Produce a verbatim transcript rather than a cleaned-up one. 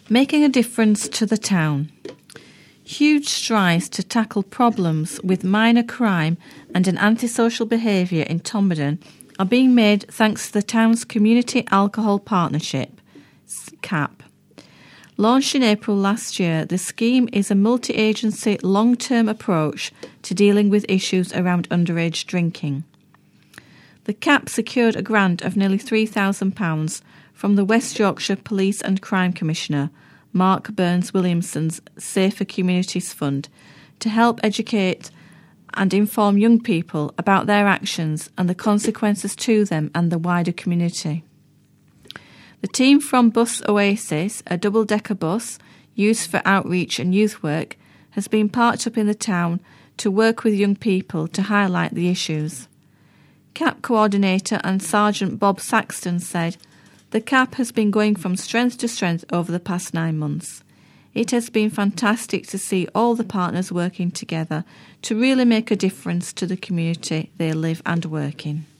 Making a difference to the town. Huge strides to tackle problems with minor crime and an antisocial behaviour in Tomberden are being made thanks to the town's Community Alcohol Partnership, C A P. Launched in April last year, the scheme is a multi-agency long-term approach to dealing with issues around underage drinking. The C A P secured a grant of nearly three thousand pounds from the West Yorkshire Police and Crime Commissioner, Mark Burns-Williamson's Safer Communities Fund, to help educate and inform young people about their actions and the consequences to them and the wider community. The team from Bus Oasis, a double-decker bus used for outreach and youth work, has been parked up in the town to work with young people to highlight the issues. C A P coordinator and Sergeant Bob Saxton said, "The C A P has been going from strength to strength over the past nine months. It has been fantastic to see all the partners working together to really make a difference to the community they live and work in."